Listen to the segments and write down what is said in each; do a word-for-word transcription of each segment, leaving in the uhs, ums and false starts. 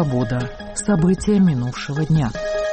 «Свобода». События минувшего дня.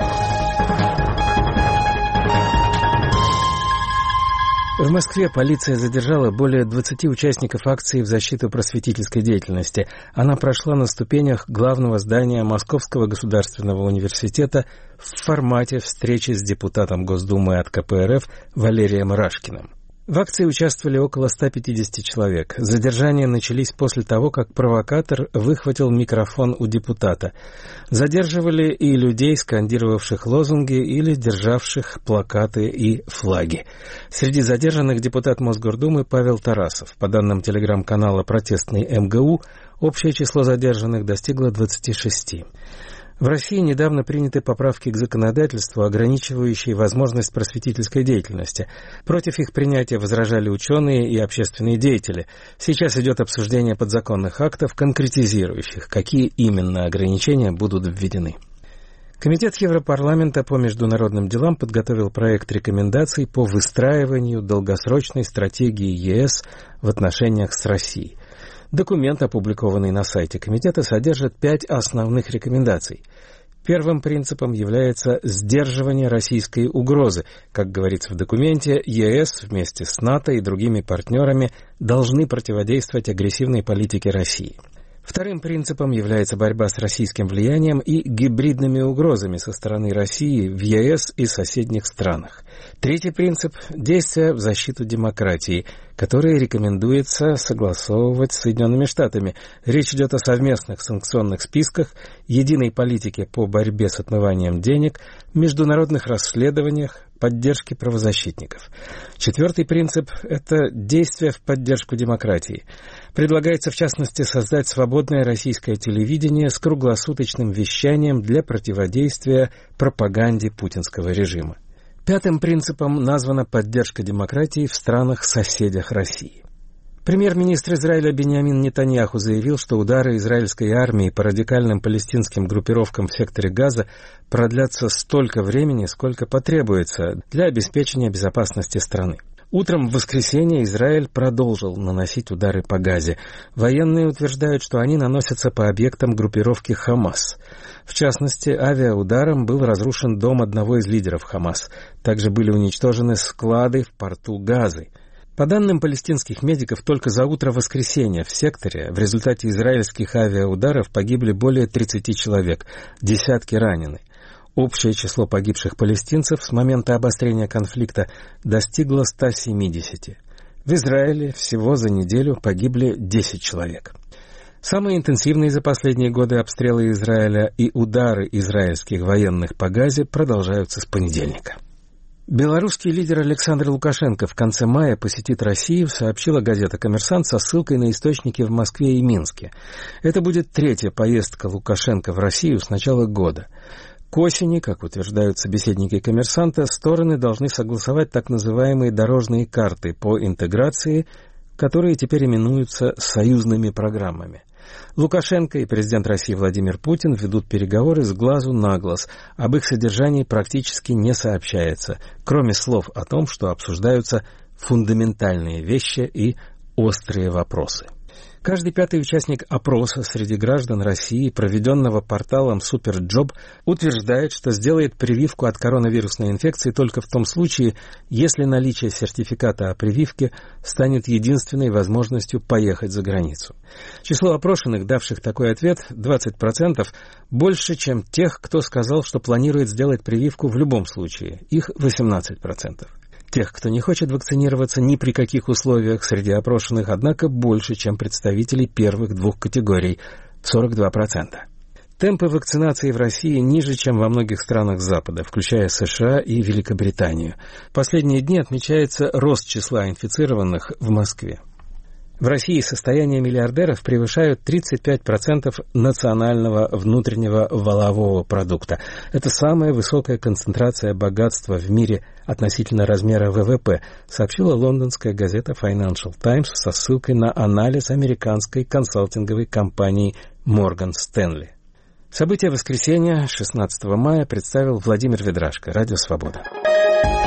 В Москве полиция задержала более двадцати участников акции в защиту просветительской деятельности. Она прошла на ступенях главного здания Московского государственного университета в формате встречи с депутатом Госдумы от ка пэ эр эф Валерием Рашкиным. В акции участвовали около ста пятидесяти человек. Задержания начались после того, как провокатор выхватил микрофон у депутата. Задерживали и людей, скандировавших лозунги или державших плакаты и флаги. Среди задержанных депутат Мосгордумы Павел Тарасов. По данным телеграм-канала «Протестный эм гэ у», общее число задержанных достигло двадцати шести. В России недавно приняты поправки к законодательству, ограничивающие возможность просветительской деятельности. Против их принятия возражали ученые и общественные деятели. Сейчас идет обсуждение подзаконных актов, конкретизирующих, какие именно ограничения будут введены. Комитет Европарламента по международным делам подготовил проект рекомендаций по выстраиванию долгосрочной стратегии е эс в отношениях с Россией. Документ, опубликованный на сайте комитета, содержит пять основных рекомендаций. Первым принципом является сдерживание российской угрозы. Как говорится в документе, е эс вместе с НАТО и другими партнерами должны противодействовать агрессивной политике России. Вторым принципом является борьба с российским влиянием и гибридными угрозами со стороны России в е эс и соседних странах. Третий принцип – действия в защиту демократии, которые рекомендуется согласовывать с Соединенными Штатами. Речь идет о совместных санкционных списках, единой политике по борьбе с отмыванием денег, международных расследованиях, поддержке правозащитников. Четвертый принцип – это действия в поддержку демократии. Предлагается, в частности, создать свободное российское телевидение с круглосуточным вещанием для противодействия пропаганде путинского режима. Пятым принципом названа поддержка демократии в странах-соседях России. Премьер-министр Израиля Биньямин Нетаньяху заявил, что удары израильской армии по радикальным палестинским группировкам в секторе Газа продлятся столько времени, сколько потребуется для обеспечения безопасности страны. Утром в воскресенье Израиль продолжил наносить удары по Газе. Военные утверждают, что они наносятся по объектам группировки Хамас. В частности, авиаударом был разрушен дом одного из лидеров Хамас. Также были уничтожены склады в порту Газы. По данным палестинских медиков, только за утро воскресенья в секторе в результате израильских авиаударов погибли более тридцати человек, десятки ранены. Общее число погибших палестинцев с момента обострения конфликта достигло ста семидесяти. В Израиле всего за неделю погибли десять человек. Самые интенсивные за последние годы обстрелы Израиля и удары израильских военных по Газе продолжаются с понедельника. Белорусский лидер Александр Лукашенко в конце мая посетит Россию, сообщила газета «Коммерсант» со ссылкой на источники в Москве и Минске. Это будет третья поездка Лукашенко в Россию с начала года. К осени, как утверждают собеседники «Коммерсанта», стороны должны согласовать так называемые дорожные карты по интеграции, которые теперь именуются союзными программами. Лукашенко и президент России Владимир Путин ведут переговоры с глазу на глаз. Об их содержании практически не сообщается, кроме слов о том, что обсуждаются фундаментальные вещи и острые вопросы. Каждый пятый участник опроса среди граждан России, проведенного порталом Суперджоб, утверждает, что сделает прививку от коронавирусной инфекции только в том случае, если наличие сертификата о прививке станет единственной возможностью поехать за границу. Число опрошенных, давших такой ответ, двадцать процентов, больше, чем тех, кто сказал, что планирует сделать прививку в любом случае. Их восемнадцать процентов. Тех, кто не хочет вакцинироваться ни при каких условиях, среди опрошенных, однако, больше, чем представителей первых двух категорий – сорок два процента. Темпы вакцинации в России ниже, чем во многих странах Запада, включая США и Великобританию. В последние дни отмечается рост числа инфицированных в Москве. В России состояния миллиардеров превышают тридцать пять процентов национального внутреннего валового продукта. Это самая высокая концентрация богатства в мире относительно размера вэ вэ пэ, сообщила лондонская газета Financial Times со ссылкой на анализ американской консалтинговой компании Morgan Stanley. События воскресенья, шестнадцатого мая, представил Владимир Ведрашко, Радио Свобода.